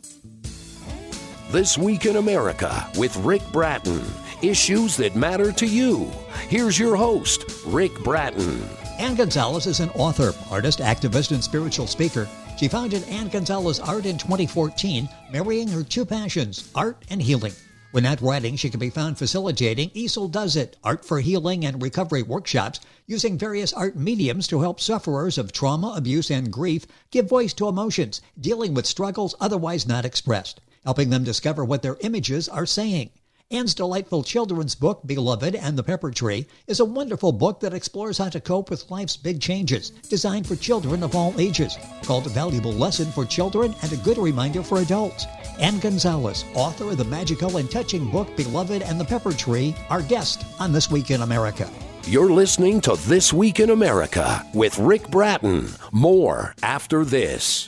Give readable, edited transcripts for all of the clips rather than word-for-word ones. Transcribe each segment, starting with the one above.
This Week in America with Rick Bratton. Issues that matter to you. Here's your host, Rick Bratton. Ann Gonzalez is an author, artist, activist, and spiritual speaker. She founded Ann Gonzalez Art in 2014, marrying her two passions, art and healing. When not writing, she can be found facilitating Easel Does It, art for healing and recovery workshops, using various art mediums to help sufferers of trauma, abuse, and grief give voice to emotions, dealing with struggles otherwise not expressed, helping them discover what their images are saying. Ann's delightful children's book, Beloved and the Pepper Tree, is a wonderful book that explores how to cope with life's big changes, designed for children of all ages, called a valuable lesson for children and a good reminder for adults. Ann Gonzalez, author of the magical and touching book, Beloved and the Pepper Tree, our guest on This Week in America. You're listening to This Week in America with Rick Bratton. More after this.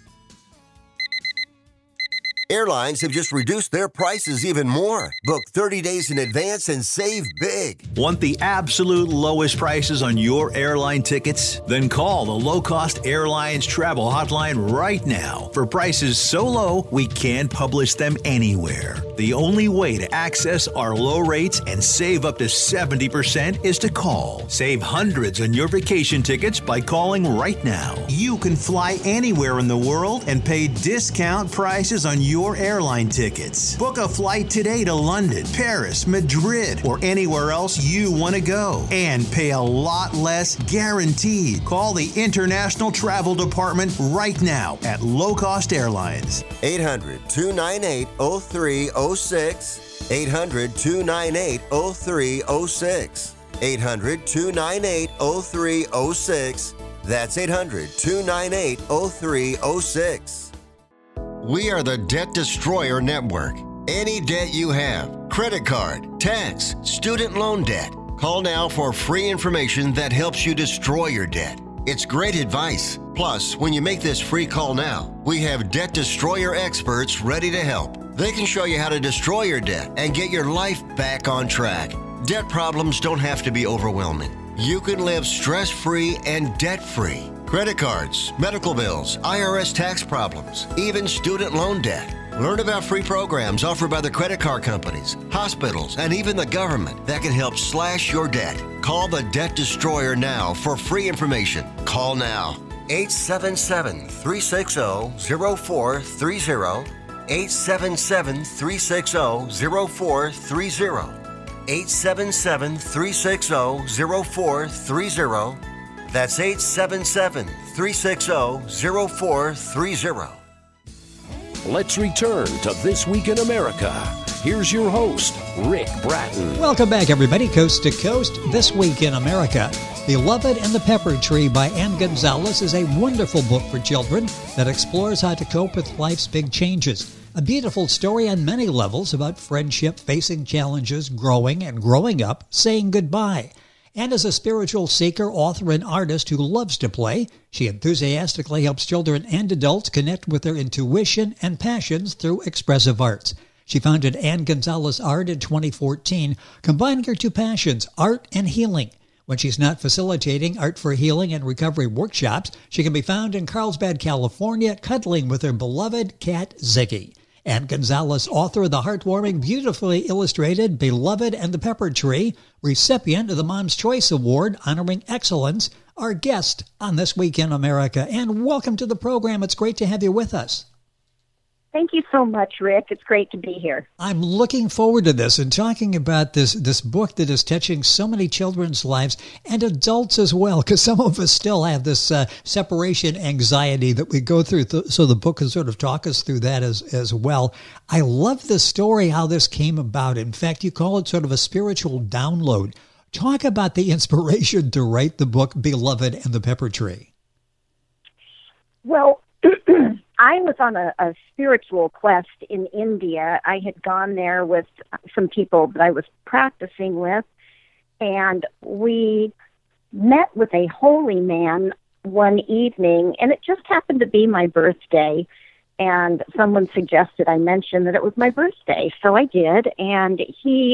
Airlines have just reduced their prices even more. Book 30 days in advance and save big. Want the absolute lowest prices on your airline tickets? Then call the Low Cost Airlines Travel Hotline right now for prices so low we can't publish them anywhere. The only way to access our low rates and save up to 70% is to call. Save hundreds on your vacation tickets by calling right now. You can fly anywhere in the world and pay discount prices on your airline tickets. Book a flight today to London, Paris, Madrid, or anywhere else you want to go and pay a lot less guaranteed. Call the International Travel Department right now at Low Cost Airlines. 800-298-0306. 800-298-0306. 800-298-0306. That's 800-298-0306. We are the Debt Destroyer Network. Any debt you have, credit card, tax, student loan debt, call now for free information that helps you destroy your debt. It's great advice. Plus, when you make this free call now, we have Debt Destroyer experts ready to help. They can show you how to destroy your debt and get your life back on track. Debt problems don't have to be overwhelming. You can live stress-free and debt-free. Credit cards, medical bills, IRS tax problems, even student loan debt. Learn about free programs offered by the credit card companies, hospitals, and even the government that can help slash your debt. Call the Debt Destroyer now for free information. Call now. 877-360-0430. 877-360-0430. 877-360-0430. That's 877-360-0430. Let's return to This Week in America. Here's your host, Rick Bratton. Welcome back, everybody, coast to coast. This Week in America, Beloved and the Pepper Tree by Ann Gonzalez is a wonderful book for children that explores how to cope with life's big changes. A beautiful story on many levels about friendship, facing challenges, growing and growing up, saying goodbye. And as a spiritual seeker, author, and artist who loves to play, she enthusiastically helps children and adults connect with their intuition and passions through expressive arts. She founded Ann Gonzalez Art in 2014, combining her two passions, art and healing. When she's not facilitating art for healing and recovery workshops, she can be found in Carlsbad, California, cuddling with her beloved cat, Ziggy. Ann Gonzalez, author of the heartwarming, beautifully illustrated Beloved and the Pepper Tree, recipient of the Mom's Choice Award honoring excellence, our guest on This Week in America. And welcome to the program. It's great to have you with us. Thank you so much, Rick. It's great to be here. I'm looking forward to this and talking about this book that is touching so many children's lives and adults as well, because some of us still have this separation anxiety that we go through. So the book can sort of talk us through that as well. I love the story, how this came about. In fact, you call it sort of a spiritual download. Talk about the inspiration to write the book, Beloved and the Pepper Tree. Well, I was on a spiritual quest in India. I had gone there with some people that I was practicing with, and we met with a holy man one evening, and it just happened to be my birthday, and someone suggested I mention that it was my birthday, so I did, and he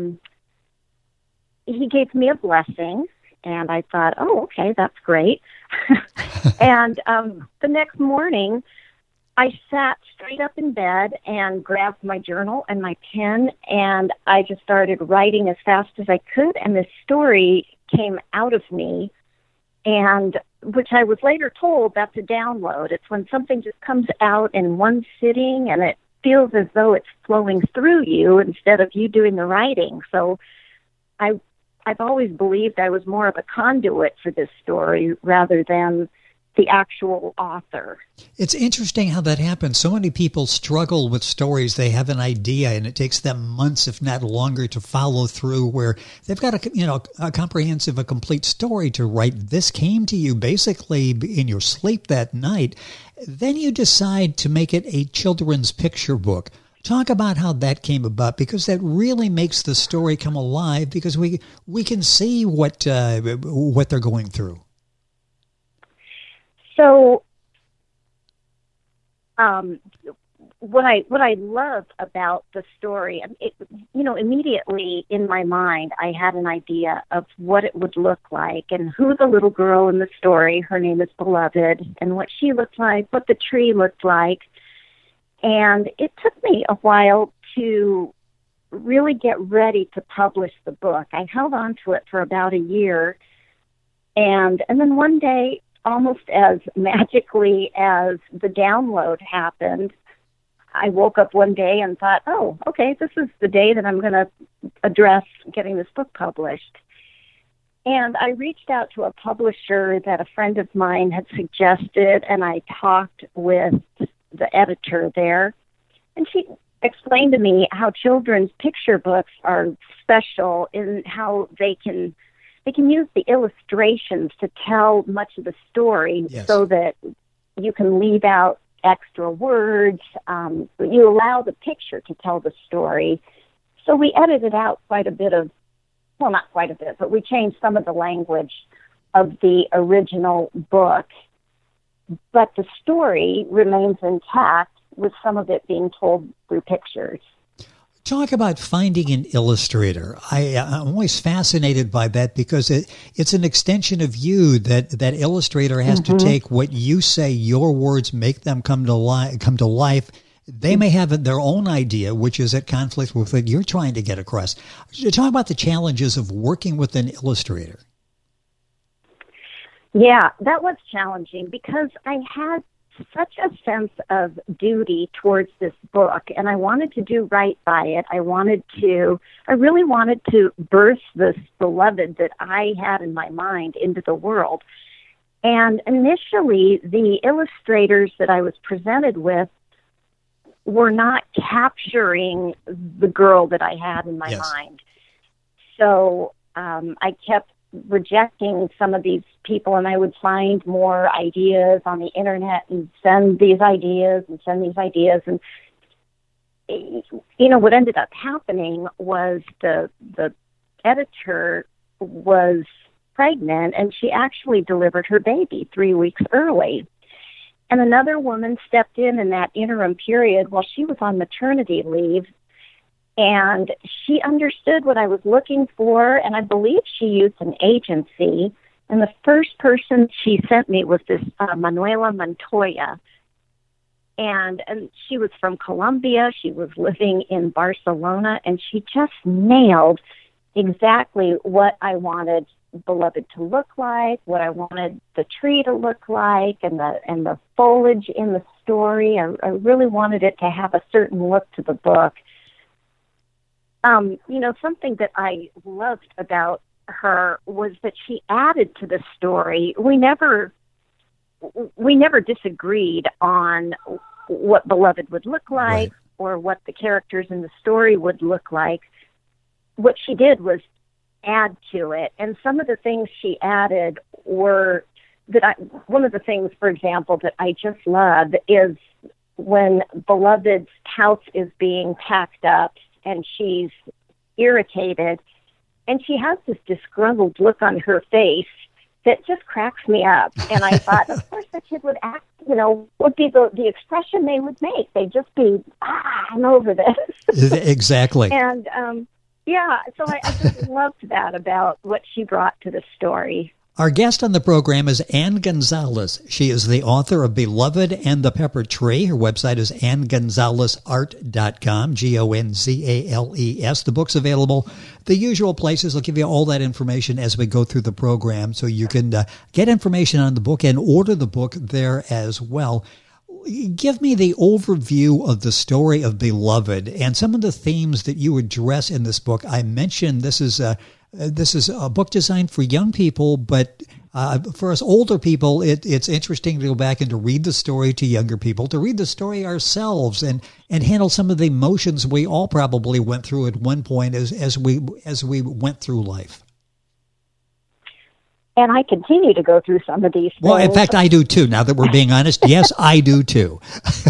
gave me a blessing, and I thought, oh, okay, that's great. And the next morning, I sat straight up in bed and grabbed my journal and my pen, and I just started writing as fast as I could, and this story came out of me, and which I was later told that's a download. It's when something just comes out in one sitting, and it feels as though it's flowing through you instead of you doing the writing. So I've always believed I was more of a conduit for this story rather than the actual author. It's interesting how that happens. So many people struggle with stories. They have an idea, and it takes them months, if not longer, to follow through, where they've got a comprehensive, a complete story to write. This came to you basically in your sleep that night. Then you decide to make it a children's picture book. Talk about how that came about, because that really makes the story come alive, because we can see what they're going through. So, what I love about the story, immediately in my mind, I had an idea of what it would look like and who the little girl in the story, her name is Beloved, and what she looked like, what the tree looked like. And it took me a while to really get ready to publish the book. I held on to it for about a year. And then one day, almost as magically as the download happened, I woke up one day and thought, oh, okay, this is the day that I'm going to address getting this book published. And I reached out to a publisher that a friend of mine had suggested, and I talked with the editor there, and she explained to me how children's picture books are special in how they can use the illustrations to tell much of the story. Yes. So that you can leave out extra words. But you allow the picture to tell the story. So we edited out quite a bit of, well, not quite a bit, but we changed some of the language of the original book. But the story remains intact, with some of it being told through pictures. Talk about finding an illustrator. I'm always fascinated by that, because it's an extension of you. That illustrator has to take what you say, your words, make them come to life. They may have their own idea, which is at conflict with what you're trying to get across. Talk about the challenges of working with an illustrator. Yeah, that was challenging, because I had such a sense of duty towards this book, and I wanted to do right by it. I really wanted to birth this Beloved that I had in my mind into the world. And initially, the illustrators that I was presented with were not capturing the girl that I had in my mind. So I kept rejecting some of these people, and I would find more ideas on the internet and send these ideas. And, what ended up happening was the editor was pregnant, and she actually delivered her baby 3 weeks early. And another woman stepped in that interim period while she was on maternity leave, and she understood what I was looking for, and I believe she used an agency. And the first person she sent me was this Manuela Montoya. And she was from Colombia. She was living in Barcelona, and she just nailed exactly what I wanted Beloved to look like, what I wanted the tree to look like, and the foliage in the story. I really wanted it to have a certain look to the book. Something that I loved about her was that she added to the story. We never disagreed on what Beloved would look like, or what the characters in the story would look like. What she did was add to it, and some of the things she added were one of the things, for example, that I just love is when Beloved's house is being packed up, and she's irritated, and she has this disgruntled look on her face that just cracks me up. And I thought, of course, the kid would act, would be the expression they would make. They'd just be, I'm over this. Exactly. And, so I just loved that about what she brought to the story. Our guest on the program is Ann Gonzalez. She is the author of Beloved and the Pepper Tree. Her website is AnnGonzalezArt.com, Gonzales. The book's available the usual places. I'll give you all that information as we go through the program, so you can get information on the book and order the book there as well. Give me the overview of the story of Beloved and some of the themes that you address in this book. I mentioned this is a book designed for young people, but for us older people, it's interesting to go back and to read the story to younger people, to read the story ourselves and handle some of the emotions we all probably went through at one point as we went through life. And I continue to go through some of these things. Well, in fact, I do too. Now that we're being honest, yes, I do too.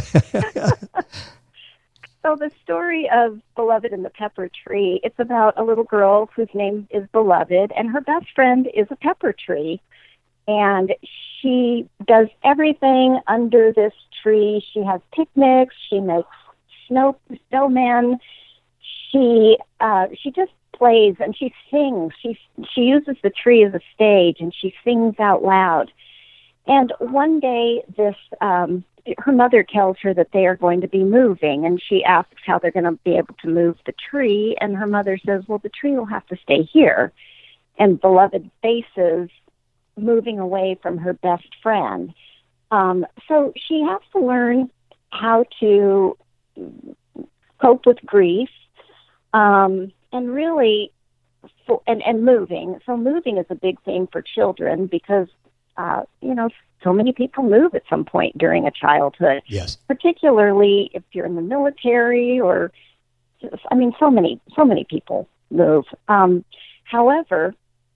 So the story of Beloved and the Pepper Tree, it's about a little girl whose name is Beloved, and her best friend is a pepper tree. And she does everything under this tree. She has picnics. She makes snowmen. She just plays and she sings. She uses the tree as a stage, and she sings out loud. And one day, her mother tells her that they are going to be moving, and she asks how they're going to be able to move the tree, and her mother says, well, the tree will have to stay here. And Beloved faces moving away from her best friend. So she has to learn how to cope with grief, and really, and moving. So moving is a big thing for children because, so many people move at some point during a childhood. Yes. Particularly if you're in the military so many people move. However,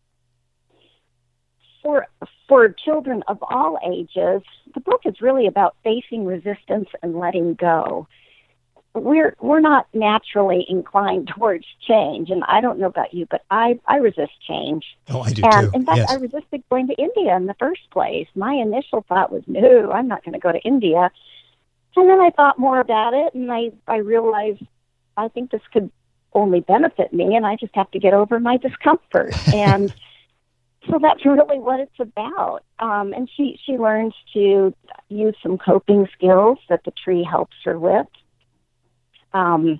for children of all ages, the book is really about facing resistance and letting go. We're not naturally inclined towards change, and I don't know about you, but I resist change. Oh, I do and too. In fact, yes. I resisted going to India in the first place. My initial thought was, no, I'm not going to go to India. And then I thought more about it, and I realized I think this could only benefit me, and I just have to get over my discomfort. And so that's really what it's about. And she learns to use some coping skills that the tree helps her with. And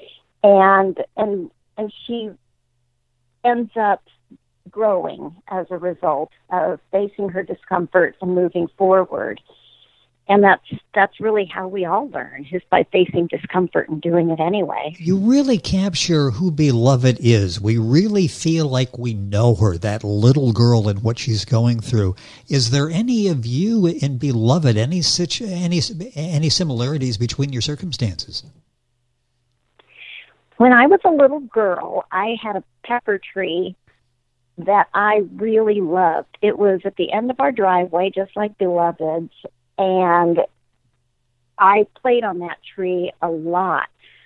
she ends up growing as a result of facing her discomfort and moving forward. And that's really how we all learn, is by facing discomfort and doing it anyway. You really capture who Beloved is. We really feel like we know her, that little girl and what she's going through. Is there any of you in Beloved, any similarities between your circumstances? When I was a little girl, I had a pepper tree that I really loved. It was at the end of our driveway, just like Beloved's, and I played on that tree a lot.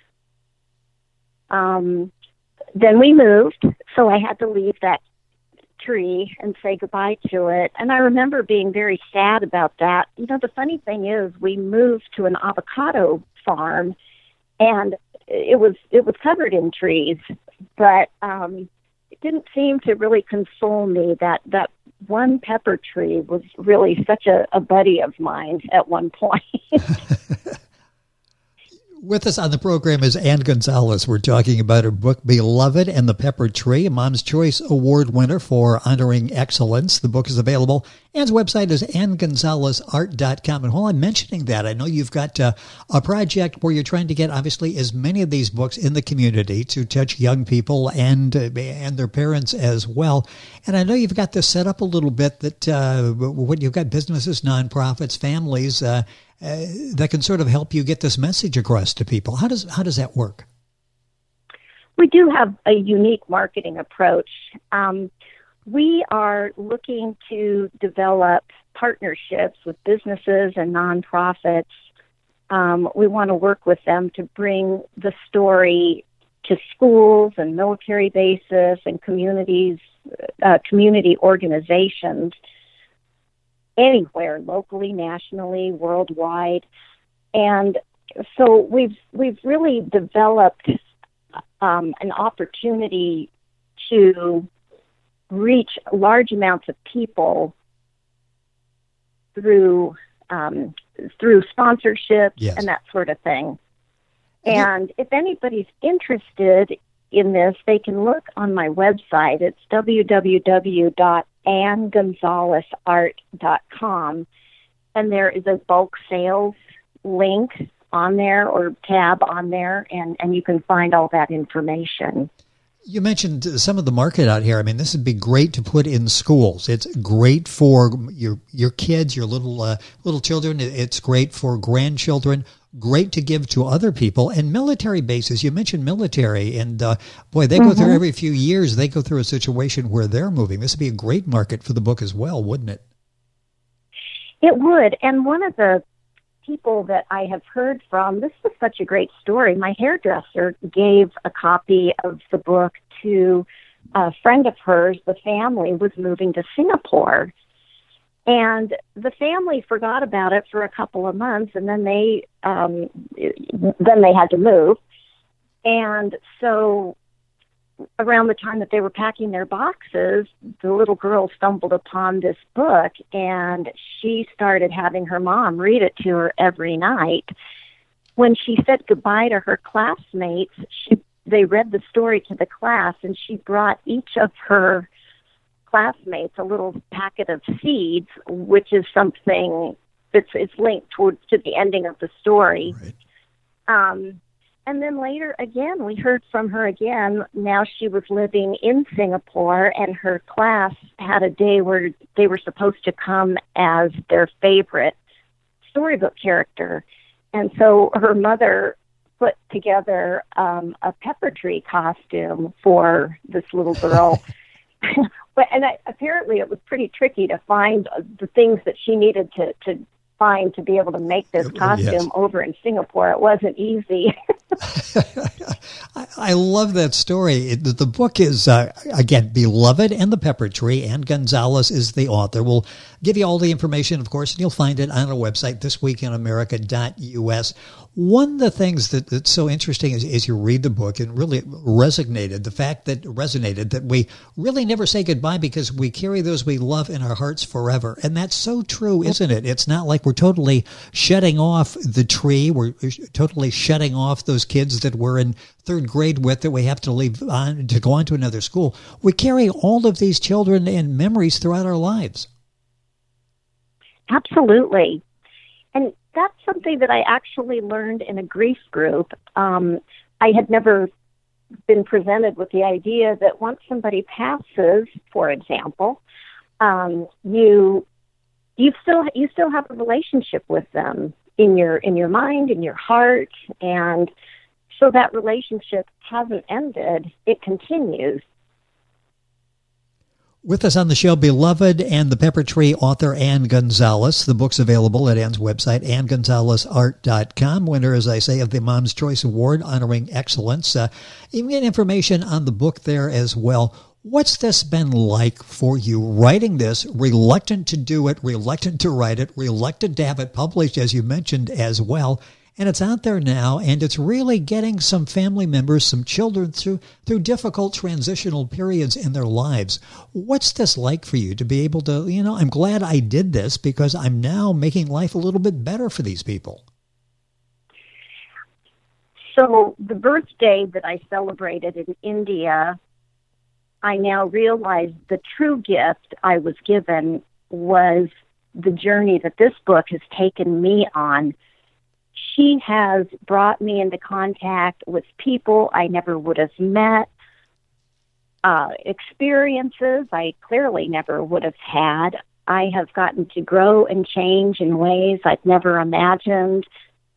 Then we moved, so I had to leave that tree and say goodbye to it. And I remember being very sad about that. The funny thing is, we moved to an avocado farm, and it was covered in trees, but it didn't seem to really console me that one pepper tree was really such a buddy of mine at one point. With us on the program is Ann Gonzalez. We're talking about her book, Beloved and the Pepper Tree, a Mom's Choice Award winner for honoring excellence. The book is available. Ann's website is AnnGonzalezArt.com. And while I'm mentioning that, I know you've got a project where you're trying to get, obviously, as many of these books in the community to touch young people and their parents as well. And I know you've got this set up a little bit that when you've got businesses, nonprofits, families, that can sort of help you get this message across to people. How does that work? We do have a unique marketing approach. We are looking to develop partnerships with businesses and nonprofits. We want to work with them to bring the story to schools and military bases and community organizations anywhere, locally, nationally, worldwide. And so we've really developed an opportunity to reach large amounts of people through sponsorships Yes. and that sort of thing. And if anybody's interested in this, they can look on my website. It's www.annegonzalezart.com, and there is a bulk sales link on there or tab on there, and you can find all that information. You mentioned some of the market out here. I mean, this would be great to put in schools. It's great for your kids, your little children. It's great for grandchildren. Great to give to other people. And military bases, you mentioned military, and boy, they go through every few years, they go through a situation where they're moving. This would be a great market for the book as well, wouldn't it? It would. And one of the people that I have heard from, this was such a great story. My hairdresser gave a copy of the book to a friend of hers. The family was moving to Singapore, and the family forgot about it for a couple of months, and then they had to move. And so around the time that they were packing their boxes, the little girl stumbled upon this book, and she started having her mom read it to her every night. When she said goodbye to her classmates, they read the story to the class, and she brought each of her classmates a little packet of seeds, which is something it's linked to the ending of the story. Right. And then later, again, we heard from her again. Now she was living in Singapore, and her class had a day where they were supposed to come as their favorite storybook character. And so her mother put together a pepper tree costume for this little girl. Apparently it was pretty tricky to find the things that she needed to find to be able to make this costume over in Singapore. It wasn't easy. I love that story. The book is, again, Beloved and the Pepper Tree. Anne Gonzalez is the author. We'll give you all the information, of course, and you'll find it on our website, thisweekinamerica.us. One of the things that's so interesting is you read the book and really resonated that we really never say goodbye because we carry those we love in our hearts forever. And that's so true, isn't it? It's not like we're totally shutting off the tree. We're totally shutting off those kids that we're in third grade with that we have to leave on to go on to another school. We carry all of these children and memories throughout our lives. Absolutely. And that's something that I actually learned in a grief group. I had never been presented with the idea that once somebody passes, for example, you still have a relationship with them in your mind, in your heart, and so that relationship hasn't ended. It continues. With us on the show, Beloved and the Pepper Tree author Anne Gonzalez. The book's available at Anne's website, annegonzalezart.com. Winner, as I say, of the Mom's Choice Award, honoring excellence. You can get information on the book there as well. What's this been like for you, writing this, reluctant to do it, reluctant to write it, reluctant to have it published, as you mentioned, as well? And it's out there now, and it's really getting some family members, some children through difficult transitional periods in their lives. What's this like for you to be able to, I'm glad I did this because I'm now making life a little bit better for these people. So the birthday that I celebrated in India, I now realize the true gift I was given was the journey that this book has taken me on. She has brought me into contact with people I never would have met, experiences I clearly never would have had. I have gotten to grow and change in ways I've never imagined.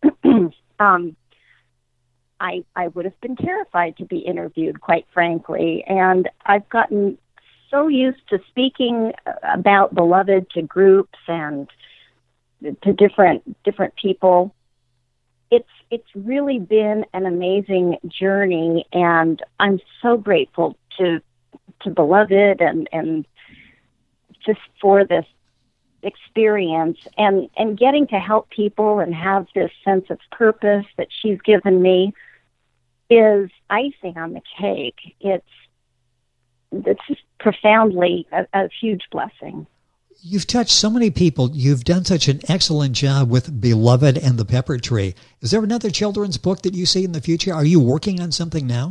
I would have been terrified to be interviewed, quite frankly, and I've gotten so used to speaking about Beloved to groups and to different people. It's really been an amazing journey, and I'm so grateful to Beloved and just for this experience and getting to help people and have this sense of purpose that she's given me is icing on the cake. it's just profoundly a huge blessing. You've touched so many people. You've done such an excellent job with Beloved and the Pepper Tree. Is there another children's book that you see in the future? Are you working on something now?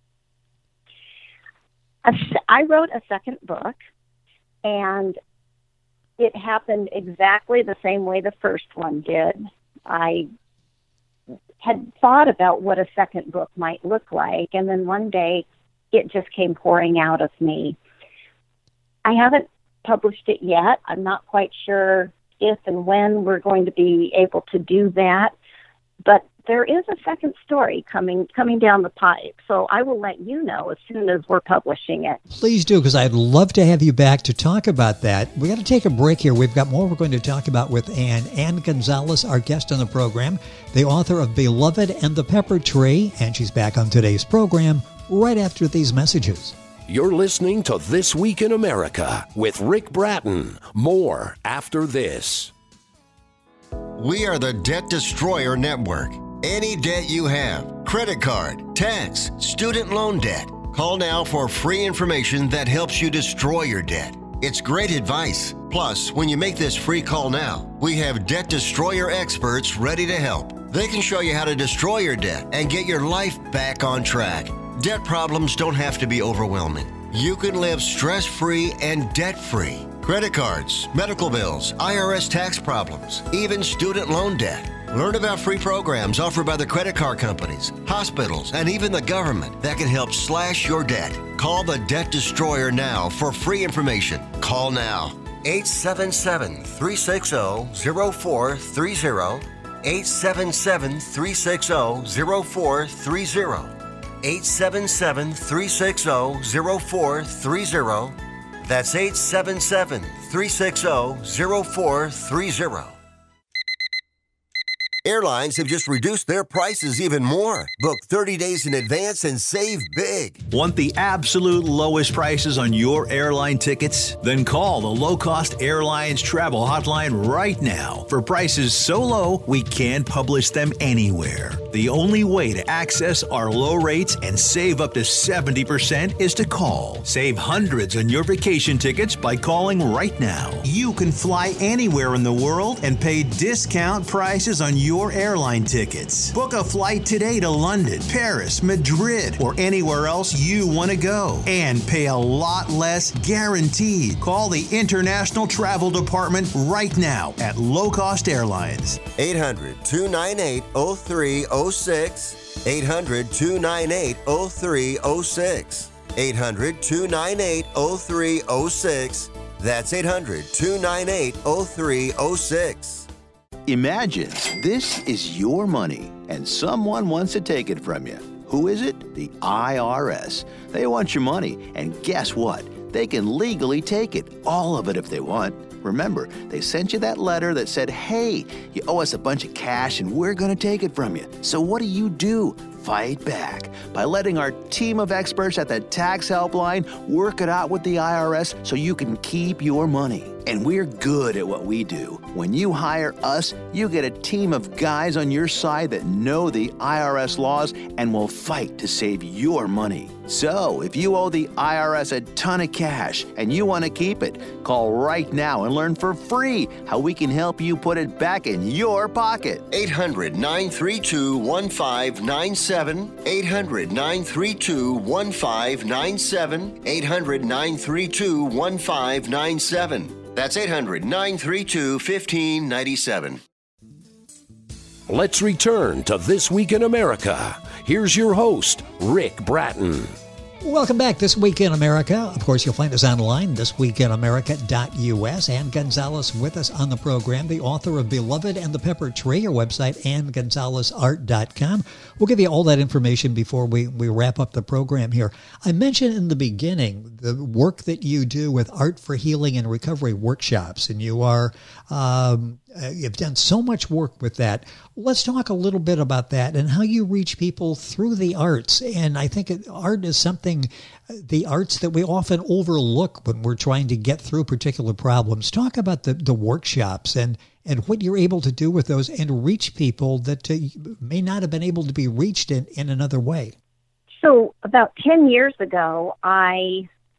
I wrote a second book, and it happened exactly the same way the first one did. I had thought about what a second book might look like, and then one day it just came pouring out of me. I haven't published it yet. I'm not quite sure if and when we're going to be able to do that, but there is a second story coming down the pipe, so I will let you know as soon as we're publishing it. Please do, because I'd love to have you back to talk about that. We got to take a break here. We've got more we're going to talk about with Ann. Ann Gonzalez, our guest on the program, the author of Beloved and the Pepper Tree, and she's back on today's program right after these messages. You're listening to This Week in America with Rick Bratton. More after this. We are the Debt Destroyer Network. Any debt you have, credit card, tax, student loan debt, call now for free information that helps you destroy your debt. It's great advice. Plus, when you make this free call now, we have Debt Destroyer experts ready to help. They can show you how to destroy your debt and get your life back on track. Debt problems don't have to be overwhelming. You can live stress-free and debt-free. Credit cards, medical bills, IRS tax problems, even student loan debt. Learn about free programs offered by the credit card companies, hospitals, and even the government that can help slash your debt. Call the Debt Destroyer now for free information. Call now. 877-360-0430. 877-360-0430. 877-360-0430. That's 877-360-0430. Airlines have just reduced their prices even more. Book 30 days in advance and save big. Want the absolute lowest prices on your airline tickets? Then call the Low Cost Airlines Travel Hotline right now for prices so low we can't publish them anywhere. The only way to access our low rates and save up to 70% is to call. Save hundreds on your vacation tickets by calling right now. You can fly anywhere in the world and pay discount prices on your airline tickets. Book a flight today to London, Paris, Madrid, or anywhere else you want to go and pay a lot less guaranteed. Call the International Travel Department right now at Low Cost Airlines. 800-298-0306. 800-298-0306. 800-298-0306. That's 800-298-0306. Imagine this is your money and someone wants to take it from you. Who is it? The IRS. They want your money, and guess what? They can legally take it, all of it if they want. Remember, they sent you that letter that said, hey, you owe us a bunch of cash and we're going to take it from you. So what do? Fight back by letting our team of experts at the Tax Helpline work it out with the IRS so you can keep your money. And we're good at what we do. When you hire us, you get a team of guys on your side that know the IRS laws and will fight to save your money. So, if you owe the IRS a ton of cash and you want to keep it, call right now and learn for free how we can help you put it back in your pocket. 800-932-1597. 800-932-1597. 800-932-1597. That's 800-932-1597. Let's return to This Week in America. Here's your host, Rick Bratton. Welcome back, This Week in America. Of course, you'll find us online, thisweekinamerica.us. Ann Gonzalez with us on the program, the author of Beloved and the Pepper Tree, our website, AnnGonzalezArt.com. We'll give you all that information before we wrap up the program here. I mentioned in the beginning the work that you do with Art for Healing and Recovery workshops, and you are you've done so much work with that. Let's talk a little bit about that and how you reach people through the arts. And I think art is something, the arts that we often overlook when we're trying to get through particular problems. Talk about the workshops and what you're able to do with those and reach people that may not have been able to be reached in another way. So about 10 years ago, I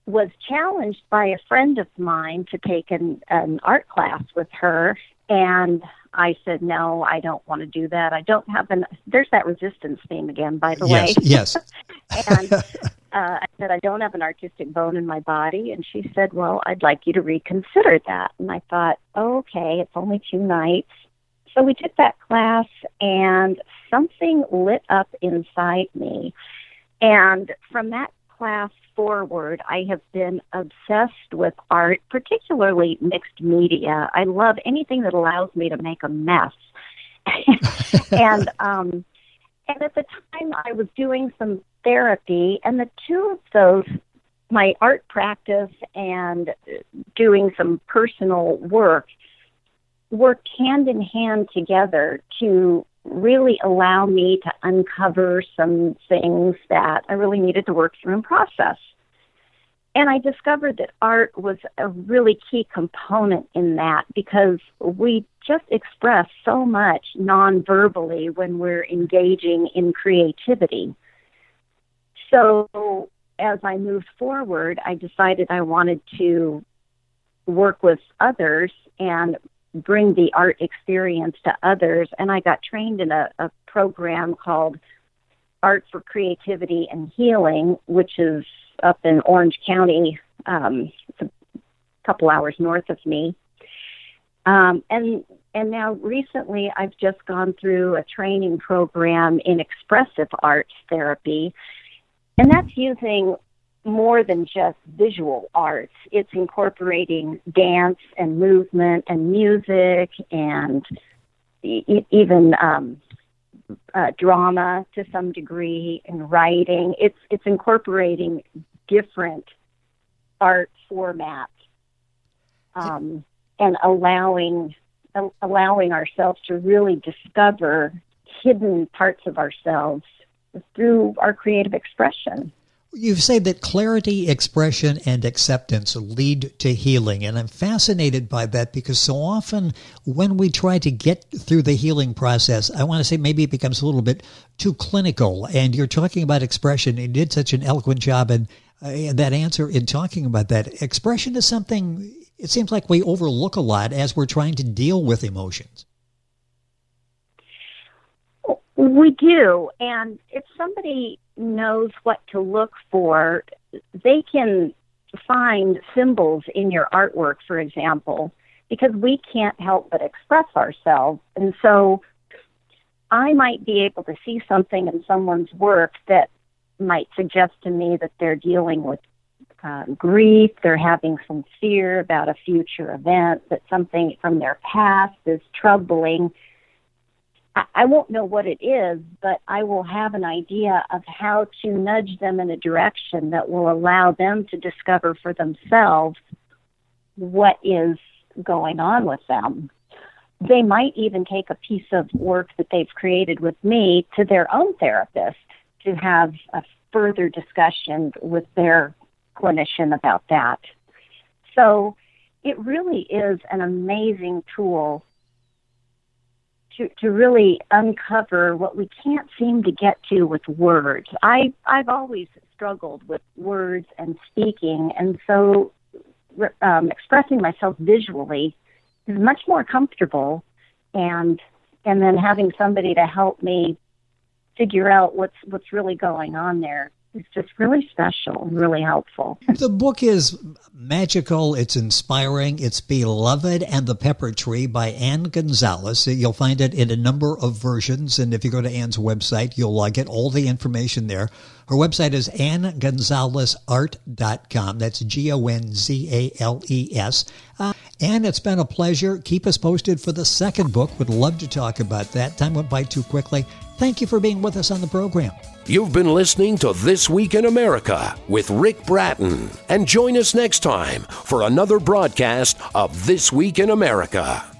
was challenged by a friend of mine to take an art class with her, and I said, no, I don't want to do that. I don't have there's that resistance theme again, by the way. Yes. And I said, I don't have an artistic bone in my body. And she said, well, I'd like you to reconsider that. And I thought, okay, it's only 2 nights. So we took that class, and something lit up inside me. And from that class forward, I have been obsessed with art, particularly mixed media. I love anything that allows me to make a mess. And at the time, I was doing some therapy, and the two of those, my art practice and doing some personal work, worked hand in hand together to really allow me to uncover some things that I really needed to work through and process. And I discovered that art was a really key component in that, because we just express so much non-verbally when we're engaging in creativity. So as I moved forward, I decided I wanted to work with others and bring the art experience to others. And I got trained in a program called Art for Creativity and Healing, which is up in Orange County. It's a couple hours north of me. And now recently I've just gone through a training program in expressive arts therapy, and that's using more than just visual arts. It's incorporating dance and movement and music and even drama to some degree, and writing. It's incorporating different art formats and allowing ourselves to really discover hidden parts of ourselves through our creative expression. You say that clarity, expression, and acceptance lead to healing, and I'm fascinated by that, because so often when we try to get through the healing process, I want to say maybe it becomes a little bit too clinical, and you're talking about expression. You did such an eloquent job in that answer in talking about that. Expression is something, it seems like we overlook a lot as we're trying to deal with emotions. We do, and if somebody knows what to look for, they can find symbols in your artwork, for example, because we can't help but express ourselves. And so I might be able to see something in someone's work that might suggest to me that they're dealing with grief, they're having some fear about a future event, that something from their past is troubling. I won't know what it is, but I will have an idea of how to nudge them in a direction that will allow them to discover for themselves what is going on with them. They might even take a piece of work that they've created with me to their own therapist to have a further discussion with their clinician about that. So it really is an amazing tool to really uncover what we can't seem to get to with words. I've always struggled with words and speaking, and so expressing myself visually is much more comfortable, and then having somebody to help me figure out what's really going on there is just really special and really helpful. The book is magical, it's inspiring, it's Beloved and the Pepper Tree by Ann Gonzalez. You'll find it in a number of versions, and if you go to Ann's website, you'll get all the information there. Her website is AnnGonzalezArt.com. That's GONZALES. Ann, it's been a pleasure. Keep us posted for the second book. Would love to talk about that. Time went by too quickly. Thank you for being with us on the program. You've been listening to This Week in America with Rick Bratton. And join us next time for another broadcast of This Week in America.